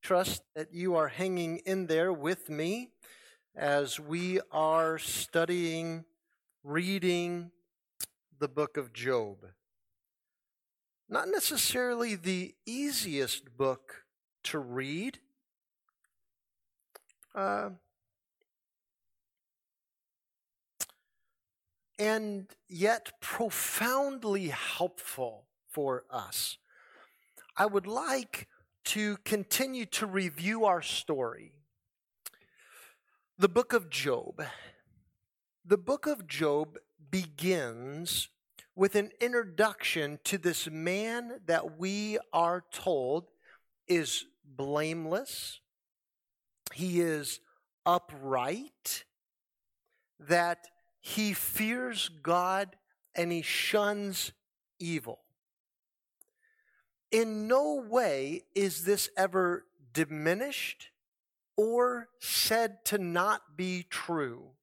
Trust that you are hanging in there with me as we are studying, reading the book of Job. Not necessarily the easiest book to read. And yet profoundly helpful for us. I would like to continue to review our story. The book of Job. The book of Job begins with an introduction to this man that we are told is blameless. He is upright, that he fears God and he shuns evil. In no way is this ever diminished or said to not be true.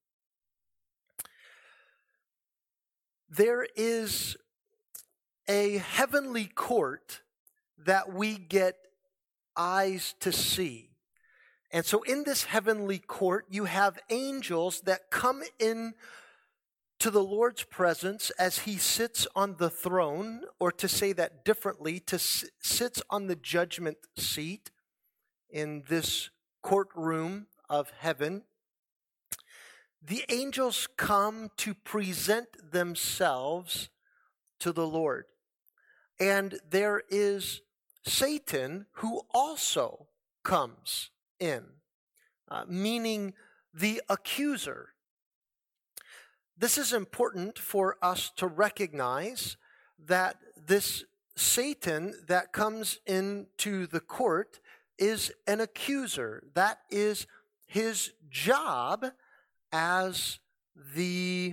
There is a heavenly court that we get eyes to see. And so in this heavenly court, you have angels that come in to the Lord's presence as he sits on the throne, or to say that differently, sits on the judgment seat in this courtroom of heaven. The angels come to present themselves to the Lord. And there is Satan who also comes in, meaning the accuser. This is important for us to recognize that this Satan that comes into the court is an accuser. That is his job as the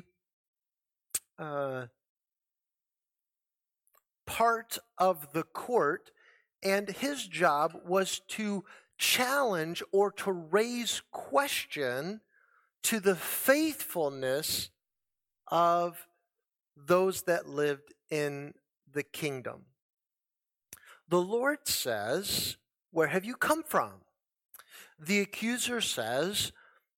part of the court, and his job was to challenge or to raise question to the faithfulness of those that lived in the kingdom. The Lord says, "Where have you come from?" The accuser says,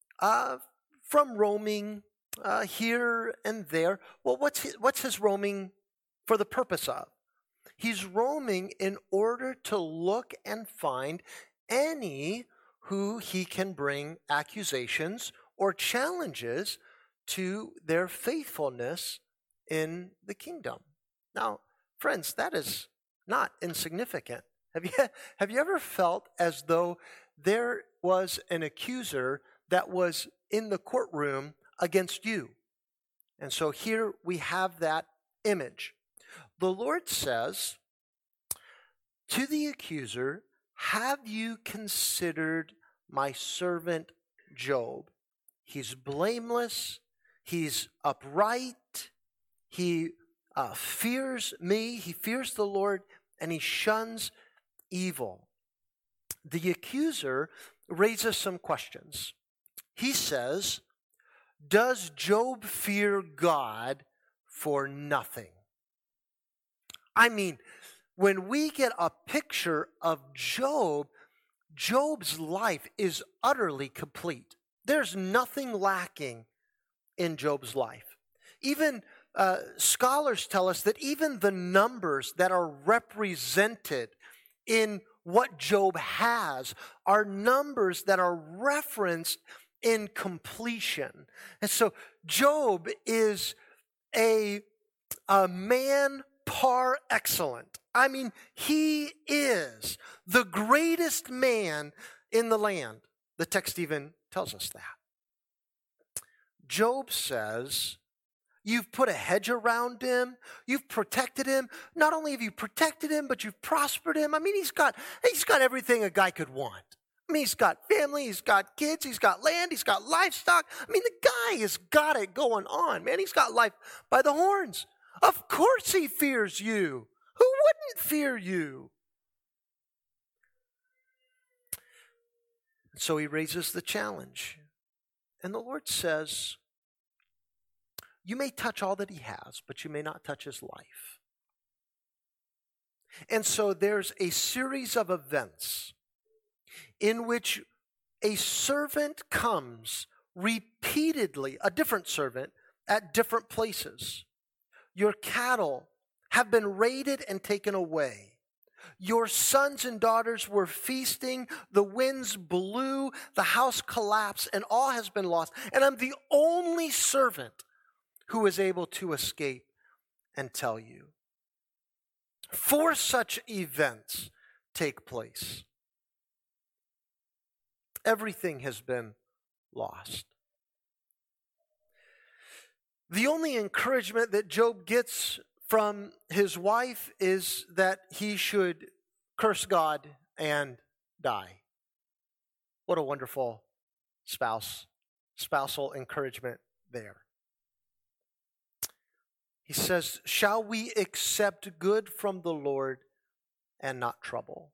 "From roaming here and there." Well, what's his roaming for the purpose of? He's roaming in order to look and find any who he can bring accusations or challenges to their faithfulness in the kingdom. Now, friends, that is not insignificant. Have you ever felt as though there was an accuser that was in the courtroom against you? And so here we have that image. The Lord says to the accuser, "Have you considered my servant Job? He's blameless. He's upright. He fears me. He fears the Lord, and he shuns evil." The accuser raises some questions. He says, "Does Job fear God for nothing?" I mean, when we get a picture of Job, Job's life is utterly complete. There's nothing lacking in Job's life. Even scholars tell us that even the numbers that are represented in what Job has are numbers that are referenced in completion. And so Job is a man par excellence. I mean, he is the greatest man in the land. The text even tells us that. Job says, "You've put a hedge around him. You've protected him. Not only have you protected him, but you've prospered him." I mean, he's got everything a guy could want. I mean, he's got family, he's got kids, he's got land, he's got livestock. I mean, the guy has got it going on, man. He's got life by the horns. Of course he fears you. Who wouldn't fear you? So he raises the challenge. And the Lord says, "You may touch all that he has, but you may not touch his life." And so there's a series of events in which a servant comes repeatedly, a different servant, at different places. Your cattle have been raided and taken away. Your sons and daughters were feasting, the winds blew, the house collapsed, and all has been lost. And I'm the only servant who is able to escape and tell you. 4 such events take place. Everything has been lost. The only encouragement that Job gets from his wife is that he should curse God and die. What a wonderful spousal encouragement there. He says, shall we accept good from the Lord and not trouble?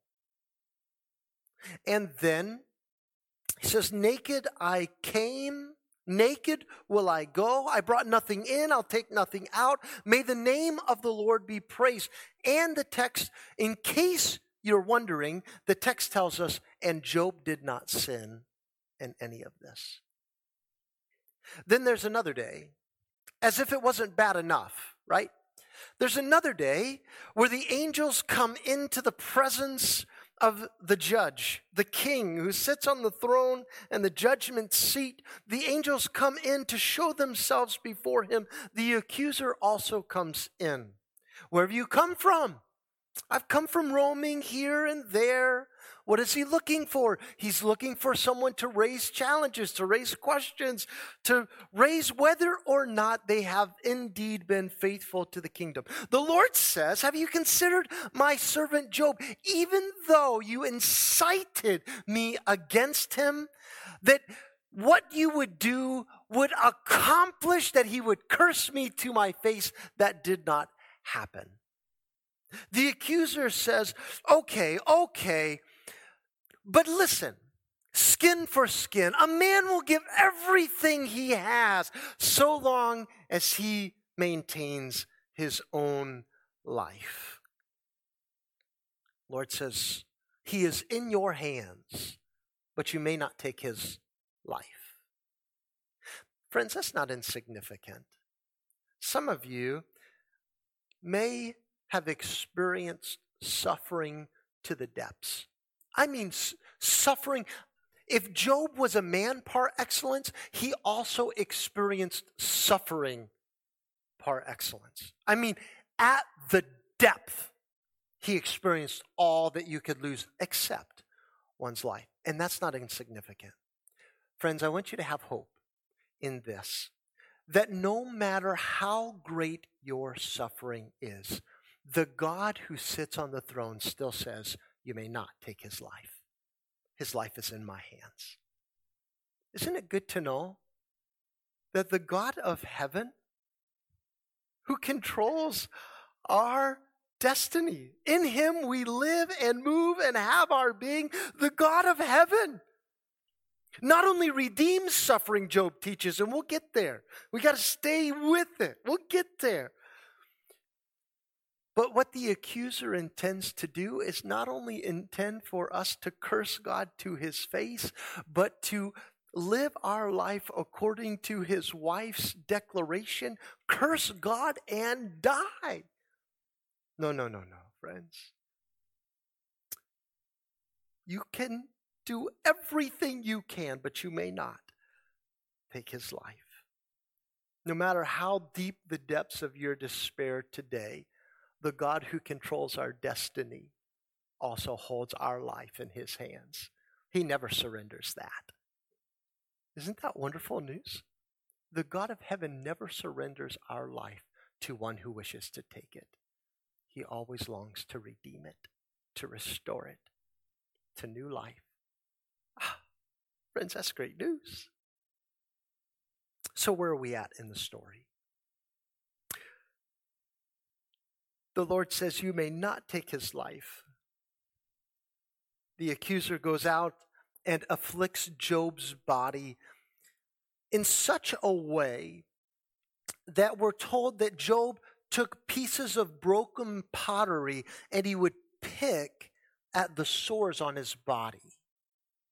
And then he says, naked I came, naked will I go. I brought nothing in, I'll take nothing out. May the name of the Lord be praised. And the text, in case you're wondering, the text tells us, and Job did not sin in any of this. Then there's another day, as if it wasn't bad enough, right? There's another day where the angels come into the presence of the judge, the king who sits on the throne and the judgment seat. The angels come in to show themselves before him. The accuser also comes in. Where have you come from? I've come from roaming here and there. What is he looking for? He's looking for someone to raise challenges, to raise questions, to raise whether or not they have indeed been faithful to the kingdom. The Lord says, have you considered my servant Job? Even though you incited me against him, that what you would do would accomplish that he would curse me to my face. That did not happen. The accuser says, okay, but listen, skin for skin. A man will give everything he has so long as he maintains his own life. Lord says, he is in your hands, but you may not take his life. Friends, that's not insignificant. Some of you may have experienced suffering to the depths. I mean, suffering. If Job was a man par excellence, he also experienced suffering par excellence. I mean, at the depth, he experienced all that you could lose except one's life. And that's not insignificant. Friends, I want you to have hope in this, that no matter how great your suffering is, the God who sits on the throne still says, you may not take his life. His life is in my hands. Isn't it good to know that the God of heaven, who controls our destiny, in him we live and move and have our being, the God of heaven not only redeems suffering, Job teaches, and we'll get there. We got to stay with it. We'll get there. But what the accuser intends to do is not only intend for us to curse God to his face, but to live our life according to his wife's declaration, curse God and die. No, friends. You can do everything you can, but you may not take his life. No matter how deep the depths of your despair today, the God who controls our destiny also holds our life in his hands. He never surrenders that. Isn't that wonderful news? The God of heaven never surrenders our life to one who wishes to take it. He always longs to redeem it, to restore it to new life. Friends, that's great news. So where are we at in the story? The Lord says, you may not take his life. The accuser goes out and afflicts Job's body in such a way that we're told that Job took pieces of broken pottery and he would pick at the sores on his body.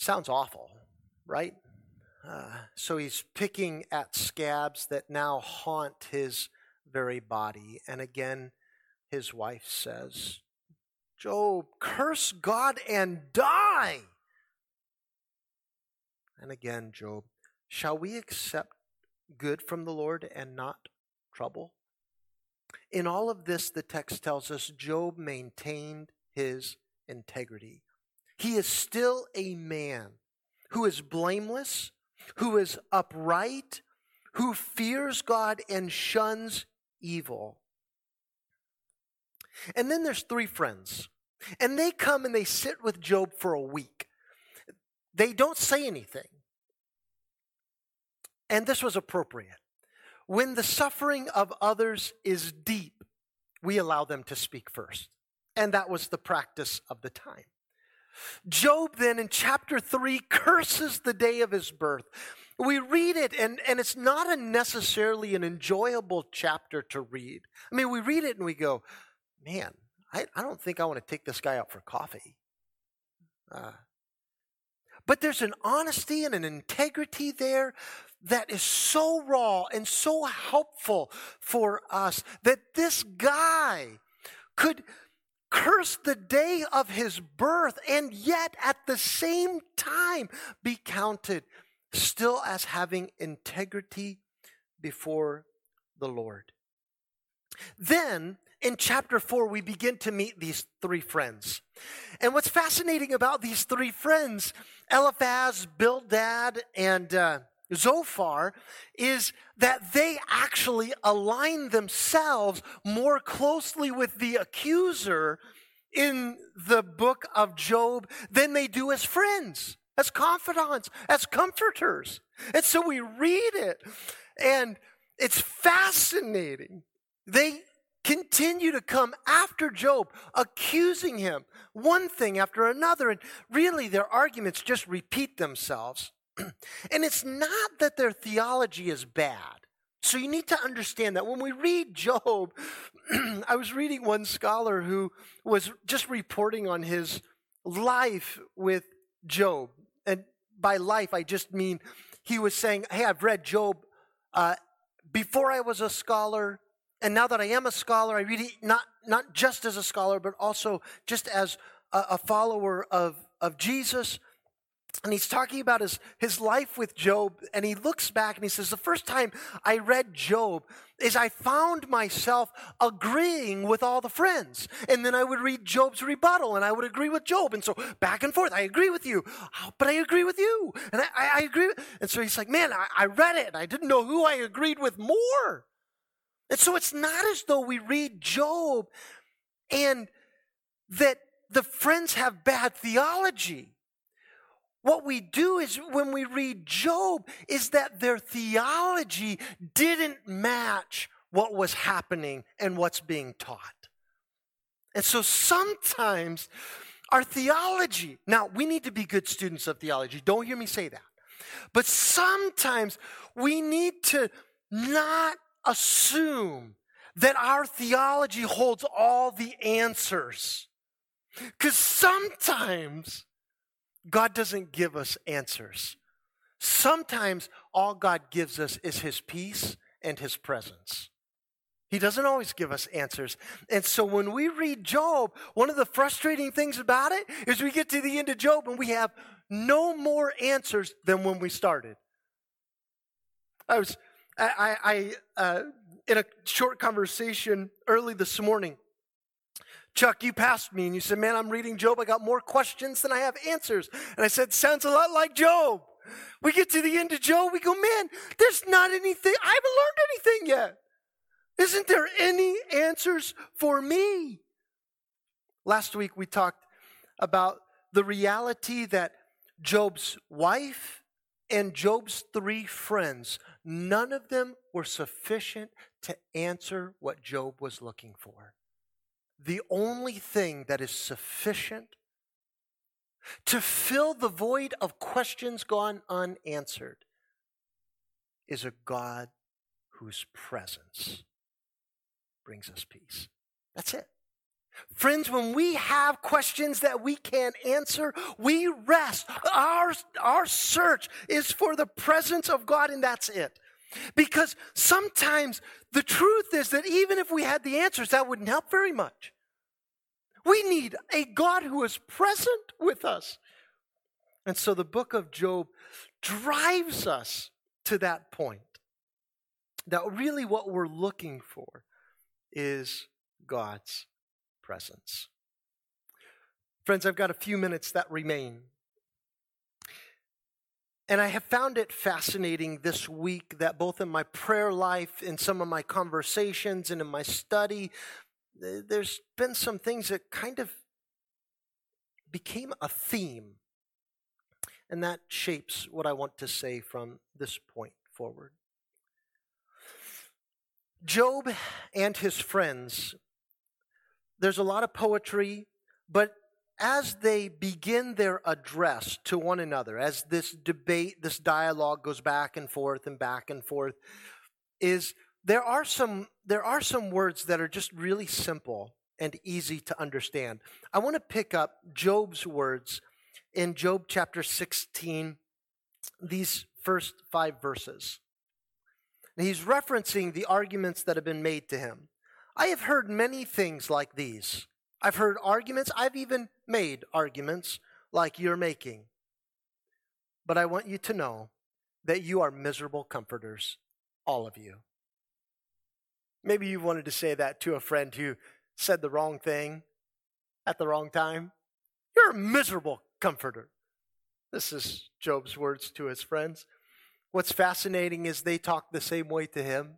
Sounds awful, right? So he's picking at scabs that now haunt his very body. And again, his wife says, Job, curse God and die. And again, Job, shall we accept good from the Lord and not trouble? In all of this, the text tells us Job maintained his integrity. He is still a man who is blameless, who is upright, who fears God and shuns evil. And then there's three friends, and they come and they sit with Job for a week. They don't say anything. And this was appropriate. When the suffering of others is deep, we allow them to speak first. And that was the practice of the time. Job then in chapter 3 curses the day of his birth. We read it and it's not necessarily an enjoyable chapter to read. I mean, we read it and we go, man, I don't think I want to take this guy out for coffee. But there's an honesty and an integrity there that is so raw and so helpful for us that this guy could curse the day of his birth and yet at the same time be counted still as having integrity before the Lord. Then in chapter 4, we begin to meet these three friends. And what's fascinating about these three friends, Eliphaz, Bildad, and Zophar, is that they actually align themselves more closely with the accuser in the book of Job than they do as friends, as confidants, as comforters. And so we read it, and it's fascinating. They continue to come after Job, accusing him, one thing after another, and really their arguments just repeat themselves. And it's not that their theology is bad. So you need to understand that when we read Job, I was reading one scholar who was just reporting on his life with Job. And by life, I just mean he was saying, hey, I've read Job before I was a scholar, and now that I am a scholar, I read it not just as a scholar, but also just as a follower of Jesus. And he's talking about his life with Job, and he looks back and he says, the first time I read Job is I found myself agreeing with all the friends. And then I would read Job's rebuttal, and I would agree with Job. And so back and forth, I agree with you, but I agree with you. And I agree. And so he's like, man, I read it, and I didn't know who I agreed with more. And so it's not as though we read Job and that the friends have bad theology. What we do is when we read Job is that their theology didn't match what was happening and what's being taught. And so sometimes our theology, now we need to be good students of theology. Don't hear me say that. But sometimes we need to not assume that our theology holds all the answers. Because sometimes God doesn't give us answers. Sometimes all God gives us is his peace and his presence. He doesn't always give us answers. And so when we read Job, one of the frustrating things about it is we get to the end of Job and we have no more answers than when we started. I in a short conversation early this morning, Chuck, you passed me and you said, man, I'm reading Job. I got more questions than I have answers. And I said, sounds a lot like Job. We get to the end of Job. We go, man, there's not anything. I haven't learned anything yet. Isn't there any answers for me? Last week we talked about the reality that Job's wife and Job's three friends, none of them were sufficient to answer what Job was looking for. The only thing that is sufficient to fill the void of questions gone unanswered is a God whose presence brings us peace. That's it. Friends, when we have questions that we can't answer, we rest. Our search is for the presence of God, and that's it. Because sometimes the truth is that even if we had the answers, that wouldn't help very much. We need a God who is present with us. And so the book of Job drives us to that point. That really what we're looking for is God's presence. Friends, I've got a few minutes that remain. And I have found it fascinating this week that both in my prayer life, in some of my conversations, and in my study, there's been some things that kind of became a theme. And that shapes what I want to say from this point forward. Job and his friends, there's a lot of poetry, but as they begin their address to one another, as this debate, this dialogue goes back and forth, there are some words that are just really simple and easy to understand. I want to pick up Job's words in Job chapter 16, these first 5 verses. And he's referencing the arguments that have been made to him. I have heard many things like these. I've heard arguments. I've even made arguments like you're making. But I want you to know that you are miserable comforters, all of you. Maybe you wanted to say that to a friend who said the wrong thing at the wrong time. You're a miserable comforter. This is Job's words to his friends. What's fascinating is they talk the same way to him.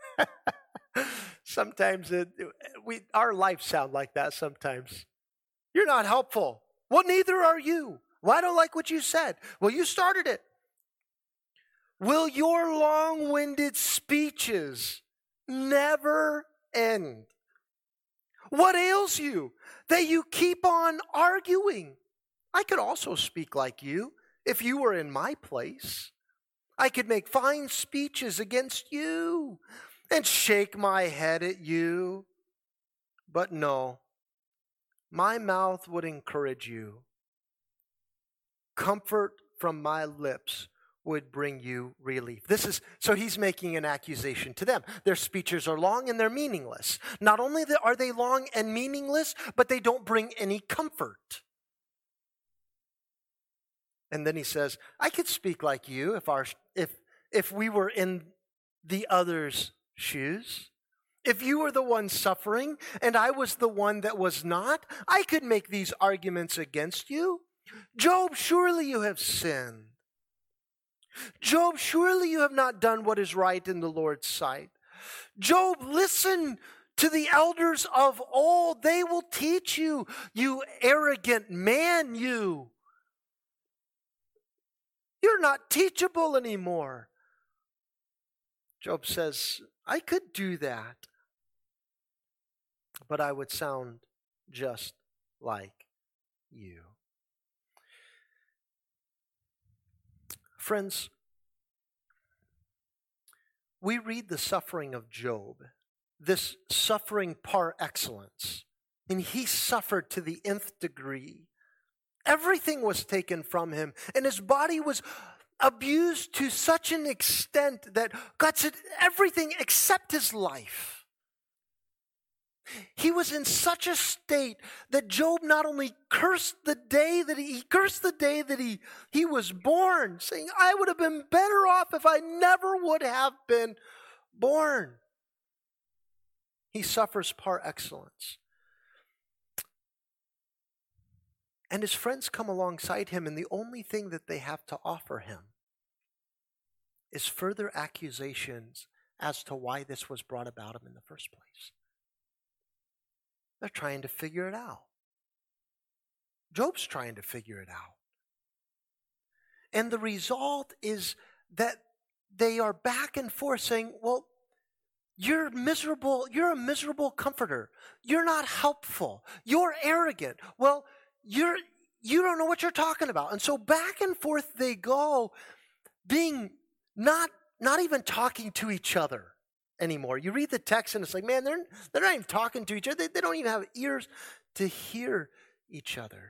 Sometimes our lives sound like that sometimes. You're not helpful. Well, neither are you. Well, I don't like what you said. Well, you started it. Will your long-winded speeches never end? What ails you that you keep on arguing? I could also speak like you if you were in my place. I could make fine speeches against you and shake my head at you. But no, my mouth would encourage you. Comfort from my lips would bring you relief. So he's making an accusation to them. Their speeches are long and they're meaningless. Not only are they long and meaningless, but they don't bring any comfort. And then he says, I could speak like you if we were in the other's shoes. If you were the one suffering and I was the one that was not, I could make these arguments against you. Job, surely you have sinned. Job, surely you have not done what is right in the Lord's sight. Job, listen to the elders of old. They will teach you, you arrogant man, you. You're not teachable anymore. Job says, I could do that, but I would sound just like you. Friends, we read the suffering of Job, this suffering par excellence, and he suffered to the nth degree. Everything was taken from him, and his body was abused to such an extent that God said everything except his life. He was in such a state that Job not only cursed the day that he was born, saying, I would have been better off if I never would have been born. He suffers par excellence. And his friends come alongside him, and the only thing that they have to offer him is further accusations as to why this was brought about him in the first place. They're trying to figure it out. Job's trying to figure it out. And the result is that they are back and forth saying, well, you're miserable. You're a miserable comforter. You're not helpful. You're arrogant. Well, you don't know what you're talking about. And so back and forth they go, being not even talking to each other. anymore. You read the text and it's like, man, they're not even talking to each other. They don't even have ears to hear each other.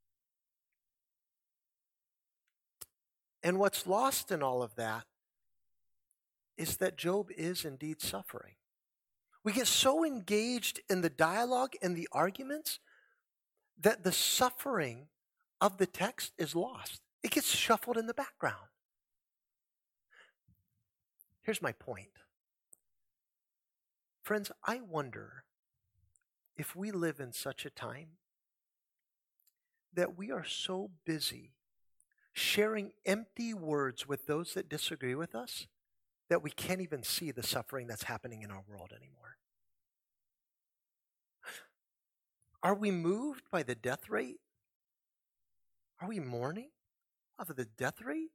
And what's lost in all of that is that Job is indeed suffering. We get so engaged in the dialogue and the arguments that the suffering of the text is lost. It gets shuffled in the background. Here's my point. Friends, I wonder if we live in such a time that we are so busy sharing empty words with those that disagree with us that we can't even see the suffering that's happening in our world anymore. Are we moved by the death rate? Are we mourning of the death rate?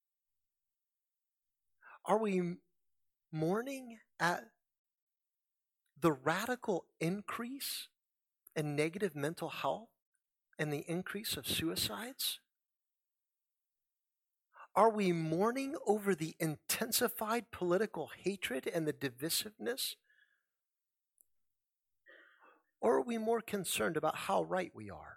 Are we mourning at the radical increase in negative mental health and the increase of suicides? Are we mourning over the intensified political hatred and the divisiveness? Or are we more concerned about how right we are?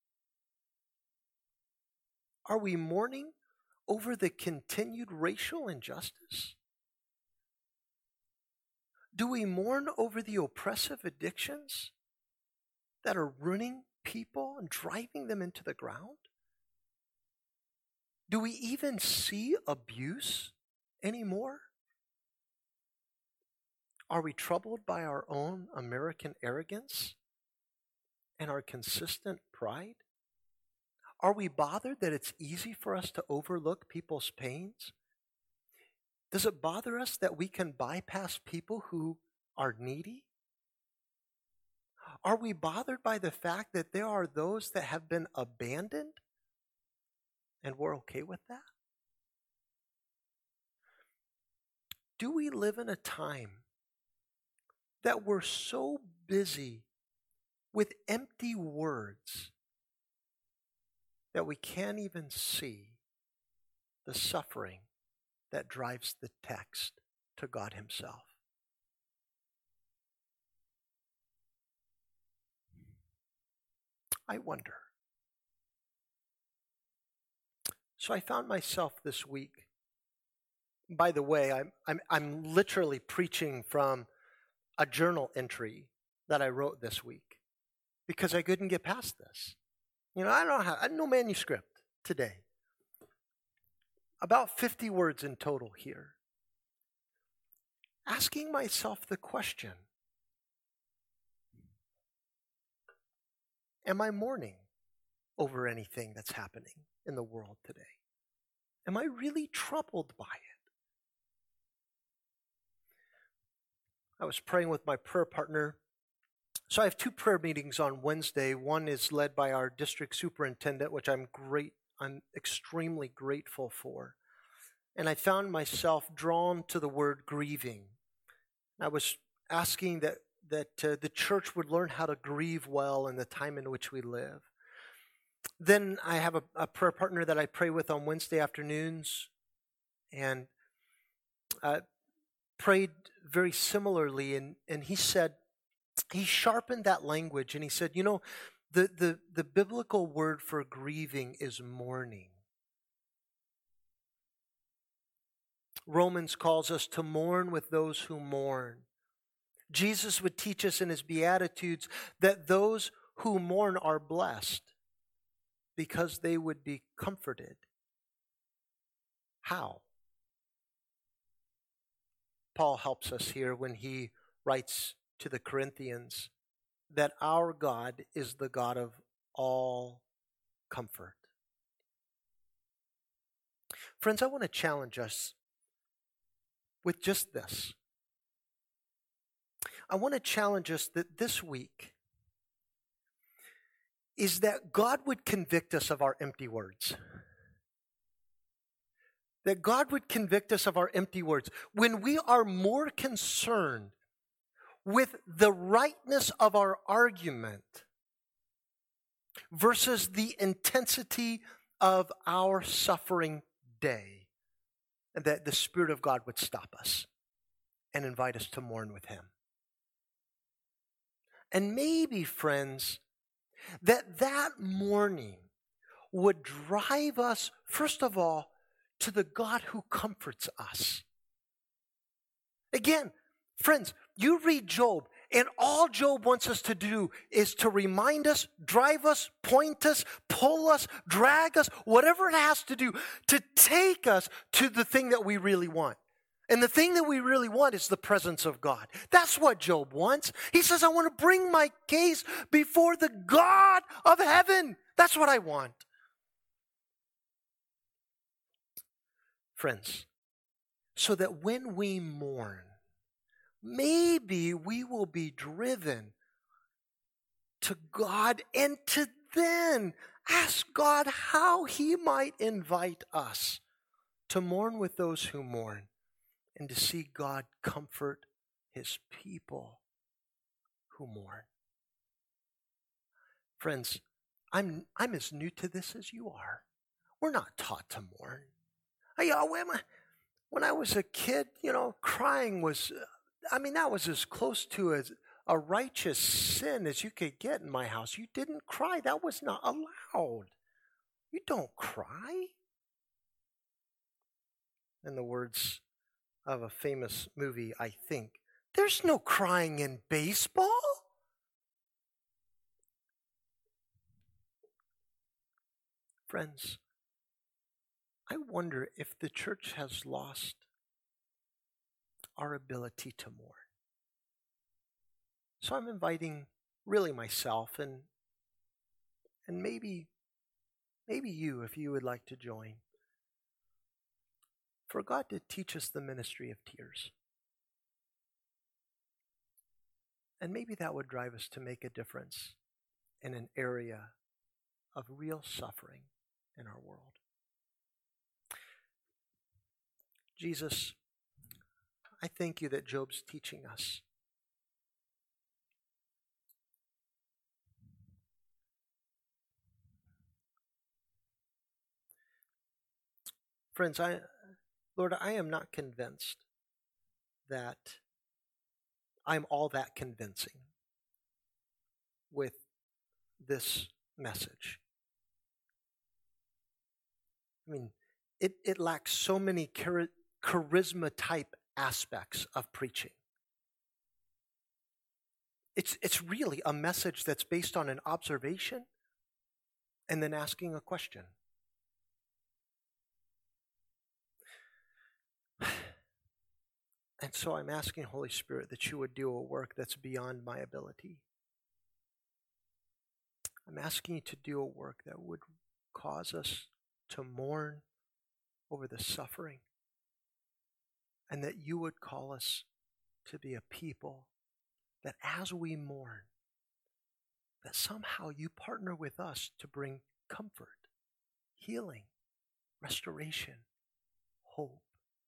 Are we mourning over the continued racial injustice? Do we mourn over the oppressive addictions that are ruining people and driving them into the ground? Do we even see abuse anymore? Are we troubled by our own American arrogance and our consistent pride? Are we bothered that it's easy for us to overlook people's pains? Does it bother us that we can bypass people who are needy? Are we bothered by the fact that there are those that have been abandoned and we're okay with that? Do we live in a time that we're so busy with empty words that we can't even see the suffering that drives the text to God Himself? I wonder. So I found myself this week. By the way, I'm literally preaching from a journal entry that I wrote this week because I couldn't get past this. I had no manuscript today. About 50 words in total here. Asking myself the question, am I mourning over anything that's happening in the world today? Am I really troubled by it? I was praying with my prayer partner. So I have 2 prayer meetings on Wednesday. One is led by our district superintendent, which I'm extremely grateful for. And I found myself drawn to the word grieving. I was asking that the church would learn how to grieve well in the time in which we live. Then I have a prayer partner that I pray with on Wednesday afternoons, and prayed very similarly, and he said, he sharpened that language, and he said, the biblical word for grieving is mourning. Romans calls us to mourn with those who mourn. Jesus would teach us in His Beatitudes that those who mourn are blessed because they would be comforted. How? Paul helps us here when he writes to the Corinthians that our God is the God of all comfort. Friends, I want to challenge us with just this. I want to challenge us that this week is that God would convict us of our empty words. That God would convict us of our empty words. When we are more concerned with the rightness of our argument versus the intensity of our suffering day, and that the Spirit of God would stop us. and invite us to mourn with him. And maybe, friends, that mourning would drive us, first of all, to the God who comforts us. Again, friends, you read Job, and all Job wants us to do is to remind us, drive us, point us, pull us, drag us, whatever it has to do to take us to the thing that we really want. And the thing that we really want is the presence of God. That's what Job wants. He says, I want to bring my case before the God of heaven. That's what I want. Friends, so that when we mourn, maybe we will be driven to God and to then ask God how he might invite us to mourn with those who mourn and to see God comfort his people who mourn. Friends, I'm as new to this as you are. We're not taught to mourn. When I was a kid, crying was, that was as close to a righteous sin as you could get in my house. You didn't cry. That was not allowed. You don't cry. In the words of a famous movie, I think, there's no crying in baseball. Friends, I wonder if the church has lost our ability to mourn. So I'm inviting really myself and maybe you, if you would like to join, for God to teach us the ministry of tears. And maybe that would drive us to make a difference in an area of real suffering in our world. Jesus, I thank you that Job's teaching us. Friends, Lord, I am not convinced that I'm all that convincing with this message. It lacks so many charisma type aspects of preaching. It's really a message that's based on an observation and then asking a question. And so I'm asking, Holy Spirit, that you would do a work that's beyond my ability. I'm asking you to do a work that would cause us to mourn over the suffering, and that you would call us to be a people that as we mourn, that somehow you partner with us to bring comfort, healing, restoration, hope.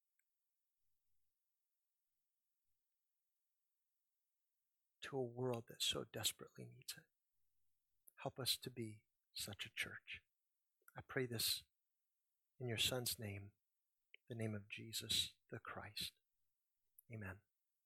To a world that so desperately needs it. Help us to be such a church. I pray this in your Son's name, the name of Jesus the Christ. Amen.